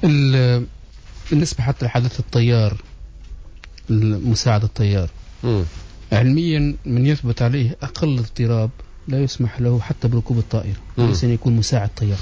بالنسبة حتى لحدث الطيار، مساعد الطيار، علميا من يثبت عليه أقل اضطراب لا يسمح له حتى بركوب الطائرة، ليس أن يكون مساعد طيار.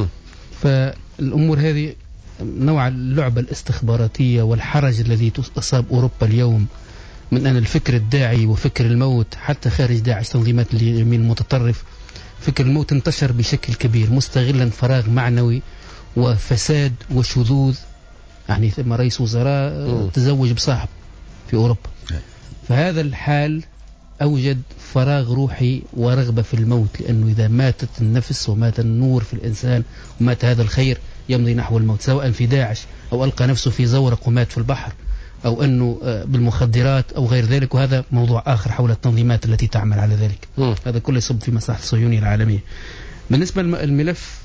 فالأمور هذه نوع اللعبة الاستخباراتية والحرج الذي أصاب أوروبا اليوم من أن الفكر الداعي وفكر الموت حتى خارج داعش، تنظيمات اليمين المتطرف، فكر الموت انتشر بشكل كبير مستغلا فراغ معنوي وفساد وشذوذ. يعني ثم رئيس وزراء تزوج بصاحب في أوروبا. فهذا الحال أوجد فراغ روحي ورغبة في الموت، لأنه إذا ماتت النفس ومات النور في الإنسان ومات هذا الخير يمضي نحو الموت، سواء في داعش أو ألقى نفسه في زورق ومات في البحر، أو أنه بالمخدرات أو غير ذلك، وهذا موضوع آخر حول التنظيمات التي تعمل على ذلك. هذا كله يصب في مصلحة الصهيونية العالمية. بالنسبة للملف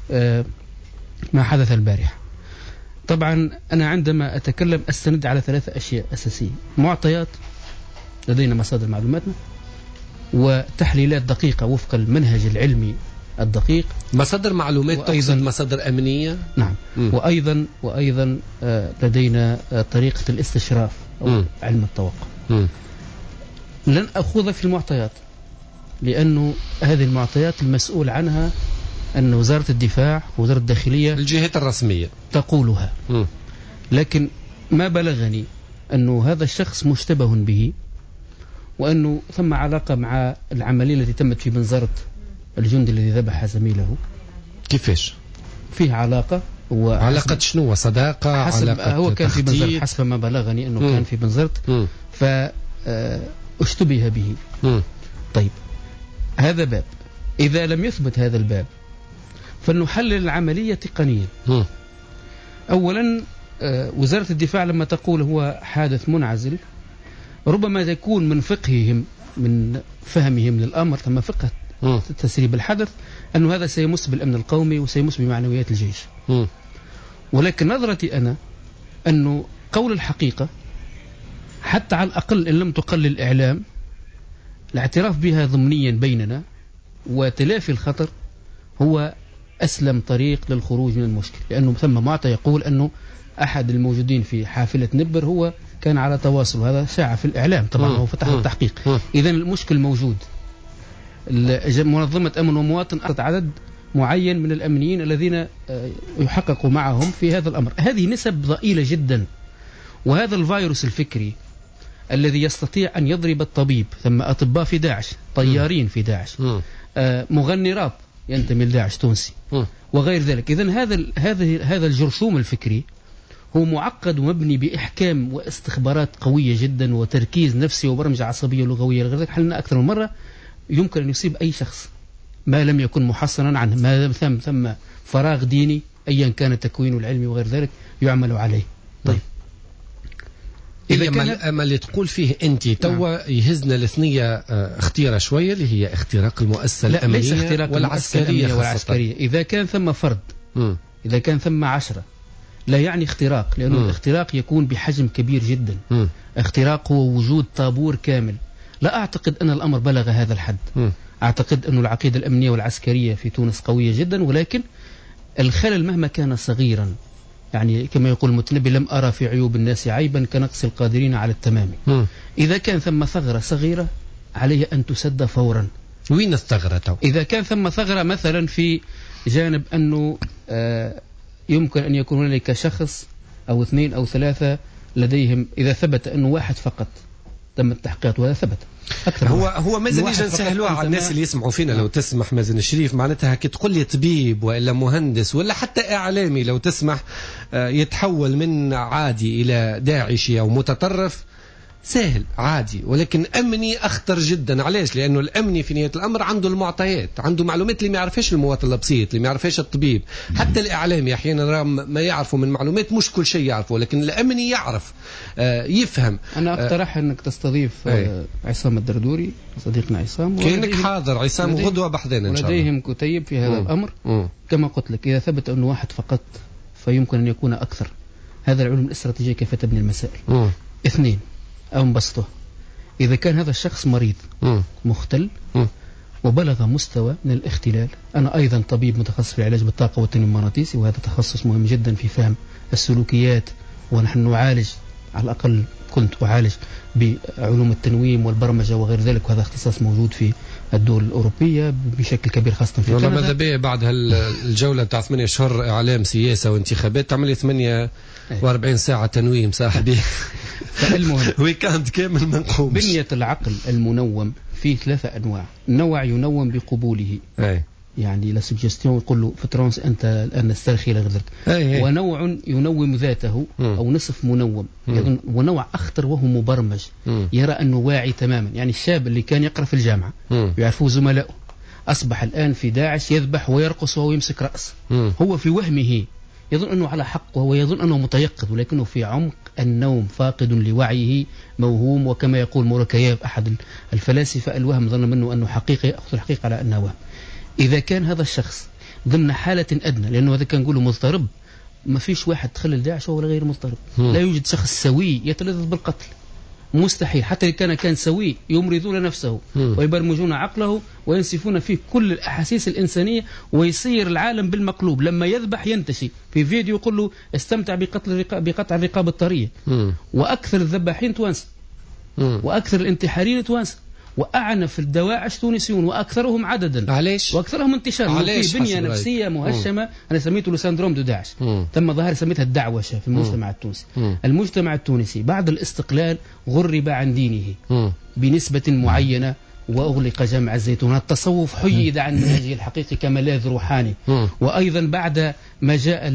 ما حدث البارحة، طبعا أنا عندما أتكلم أستند على 3 أشياء أساسية: معطيات، لدينا مصادر معلوماتنا، وتحليلات دقيقة وفق المنهج العلمي الدقيق. مصادر معلومات تقصد مصادر أمنية؟ نعم. وأيضا لدينا طريقة الاستشراف أو علم التوقع. لن أخوض في المعطيات، لأنه هذه المعطيات المسؤول عنها أن وزارة الدفاع ووزارة الداخلية، الجهات الرسمية، تقولها. لكن ما بلغني أنه هذا الشخص مشتبه به، وأنه ثم علاقة مع العملية التي تمت في بنزرت الجندي الذي ذبح زميله. كيفاش؟ فيه علاقة. علاقة شنو؟ صداقة؟ علاقة هو كان في بنزرت حسب ما بلغني أنه كان في بنزرت، فاشتبه به. طيب، هذا باب. إذا لم يثبت هذا الباب فلنحلل العملية تقنيا. أولا، وزارة الدفاع لما تقول هو حادث منعزل، ربما يكون من فقههم، من فهمهم للأمر، ثم فقه تسريب الحدث، أنه هذا سيمس بالأمن القومي وسيمس بمعنويات الجيش. ولكن نظرتي أنا أنه قول الحقيقة، حتى على الأقل إن لم تقل الإعلام، الاعتراف بها ضمنيا بيننا وتلافي الخطر هو أسلم طريق للخروج من المشكل. لأنه ثم معطى يقول أنه أحد الموجودين في حافلة نبر هو كان على تواصل، هذا شاع في الإعلام طبعا، هو فتح التحقيق. إذن المشكل موجود. منظمة أمن ومواطن أعطت عدد معين من الأمنيين الذين يحققوا معهم في هذا الأمر. هذه نسب ضئيلة جدا. وهذا الفيروس الفكري الذي يستطيع أن يضرب الطبيب، ثم أطباء في داعش، طيارين في داعش، مغني راب ينتمي لداعش تونسي، وغير ذلك. إذن هذا الجرثوم الفكري هو معقد ومبني بإحكام واستخبارات قوية جدا وتركيز نفسي وبرمجة عصبية ولغوية. لغير ذلك حلنا أكثر من مرة، يمكن أن يصيب أي شخص ما لم يكن محصنا عنه، ما ثم فراغ ديني أيا كان تكوينه العلمي وغير ذلك يعمل عليه. طيب، إذا ما اللي تقول فيه أنت توا يهزنا الاثنية اختيارة شوية، اللي هي اختراق المؤسسة الأمنية والعسكرية. إذا كان ثم فرد، إذا كان ثم 10، لا يعني اختراق، لأن الاختراق يكون بحجم كبير جدا. اختراق هو وجود طابور كامل. لا أعتقد أن الأمر بلغ هذا الحد. أعتقد أن العقيدة الأمنية والعسكرية في تونس قوية جدا، ولكن الخلل مهما كان صغيرا، يعني كما يقول المتنبي: لم أرى في عيوب الناس عيبا كنقص القادرين على التمام. إذا كان ثم ثغرة صغيرة عليه أن تسد فورا. وين الثغرة؟ إذا كان ثم ثغرة مثلا في جانب أنه يمكن أن يكون هناك شخص أو 2 أو 3 لديهم، إذا ثبت أنه واحد فقط تم التحقيقات، وهذا ثبت هو مازال نيجي نسهلوها على الناس اللي يسمعوا فينا. لو تسمح مازن الشريف، معناتها كي تقول لي طبيب ولا مهندس ولا حتى إعلامي، لو تسمح، يتحول من عادي إلى داعشي أو متطرف، سهل عادي. ولكن أمني أخطر جدا. علاش؟ لأنه الأمني في نهاية الأمر عنده المعطيات، عنده معلومات اللي ما يعرفهاش المواطن البسيط، اللي ما يعرفهاش الطبيب. حتى الإعلامي أحيانا ما يعرفوا من معلومات، مش كل شيء يعرفه، لكن الأمني يعرف، يفهم. أنا أقترح أنك تستضيف عصام الدردوري، صديقنا عصام، كأنك حاضر عصام غدوة بحذنا إن شاء الله. ولديهم كتيب في هذا الأمر. كما قلت لك، إذا ثبت أنه واحد فقط فيمكن أن يكون أكثر. هذا العلوم الاستراتيجية كيف تبني المسائل. 2 أو نبسطه، إذا كان هذا الشخص مريض مختل، وبلغ مستوى من الاختلال. أنا أيضا طبيب متخصص في العلاج بالطاقة والتنويم المغناطيسي، وهذا تخصص مهم جدا في فهم السلوكيات، ونحن نعالج، على الأقل كنت أعالج بعلوم التنويم والبرمجة وغير ذلك، وهذا اختصاص موجود في الدول الأوروبية بشكل كبير خاصة في كندا. ماذا بيه بعد الجولة بتاع 8 أشهر إعلام سياسة وانتخابات تعمل 48 ساعة تنويم صاحبي فالمهم ويكاند كامل ما نقومش. بنية العقل المنوم فيه 3 أنواع. نوع ينوم بقبوله، يعني لا سجستيون يقول له في ترانس أنت الآن استرخي إلى غير ذلك. ونوع ينوم ذاته أو نصف منوم، ونوع أخطر وهو مبرمج، يرى أنه واعي تماما. يعني الشاب اللي كان يقرأ في الجامعة يعرفوه زملائه أصبح الآن في داعش يذبح ويرقص وهو يمسك رأس. هو في وهمه يظن أنه على حق وهو يظن أنه متيقظ، ولكنه في عمق النوم فاقد لوعيه موهوم. وكما يقول موركياف أحد الفلاسفة، الوهم ظن منه أنه حقيقي، يأخذ الحقيقة على أنه وهم. إذا كان هذا الشخص ضمن حالة أدنى، لأنه هذا كان نقوله مضطرب، ما فيش واحد تخلل داعش وهو غير مضطرب. لا يوجد شخص سوي يتلذذ بالقتل، مستحيل. حتى كان سوي يمرضون نفسه ويبرمجون عقله وينسفون فيه كل الأحاسيس الإنسانية، ويصير العالم بالمقلوب. لما يذبح ينتشي في فيديو يقول له استمتع بقطع الرقاب الطرية. وأكثر الذباحين توانسة، وأكثر الانتحاريين توانسة، وأعنف الدواعش تونسيون، وأكثرهم عددا. علاش؟ وأكثرهم انتشارا. في بنية نفسية مهشمة، أنا سميته سندروم دو داعش. ثم ظهر سميتها الدعوشة في المجتمع التونسي. المجتمع التونسي بعد الاستقلال غرب عن دينه بنسبة معينة، وأغلق جامع الزيتون. التصوف حيد عن منهجه الحقيقي كملاذ روحاني. وأيضا بعد ما جاء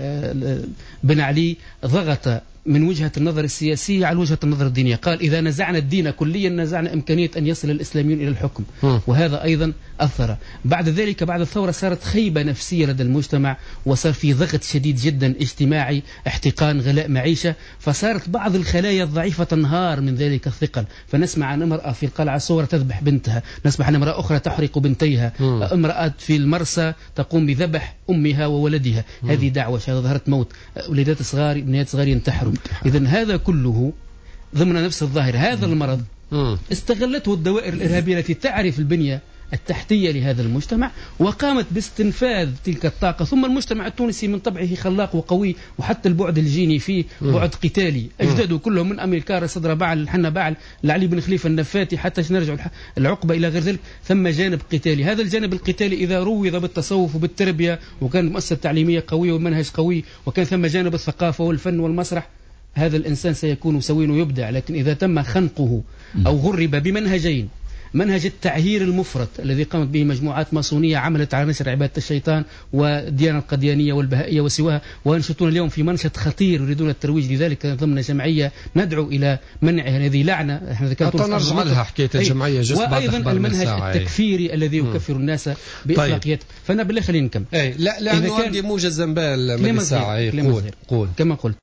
بن علي ضغط من وجهة النظر السياسية على وجهة النظر الدينية. قال إذا نزعنا الدين كليا نزعنا إمكانية أن يصل الإسلاميون إلى الحكم، وهذا أيضا أثر. بعد ذلك بعد الثورة صارت خيبة نفسية لدى المجتمع، وصار في ضغط شديد جدا اجتماعي، احتقان، غلاء معيشة، فصارت بعض الخلايا الضعيفة تنهار من ذلك الثقل. فنسمع عن امرأة في القلعة صورة تذبح بنتها، نسمع عن امرأة أخرى تحرق بنتيها، امرأة في المرسى تقوم بذبح أمها وولدها. هذه دعوة، ظهرت موت، ولادات صغار، بنات صغار ينتحروا. إذن هذا كله ضمن نفس الظاهرة. هذا المرض استغلته الدوائر الإرهابية التي تعرف البنية التحتية لهذا المجتمع، وقامت باستنفاذ تلك الطاقة. ثم المجتمع التونسي من طبعه خلاق وقوي، وحتى البعد الجيني فيه بعد قتالي. أجداده كلهم من أميلكار صدر بعل الحنا بعل لعلي بن خليفة النفاتي حتى نرجع العقبة إلى غير ذلك. ثم جانب قتالي، هذا الجانب القتالي إذا روض بالتصوف وبالتربية، وكانت مؤسسة تعليمية قوية ومنهج قوي، وكان ثم جانب الثقافة والفن والمسرح، هذا الإنسان سيكون سوي ويبدع. لكن إذا تم خنقه أو غرب بمنهجين، منهج التعهير المفرط الذي قامت به مجموعات ماسونية عملت على نشر عبادة الشيطان والديانة القديانية والبهائية وسواها، وينشطون اليوم في منشط خطير يريدون الترويج لذلك ضمن جمعية ندعو إلى منعها. هذه لعنة. احنا ذكرت نرجع لها حكاية الجمعية جزء بعد وأيضا المنهج التكفيري الذي يكفر الناس بأخلاقيات. فأنا بالله خلينا نكمل. لا لأنه عندي موجز زنبال من الساعة. قول كما قلت.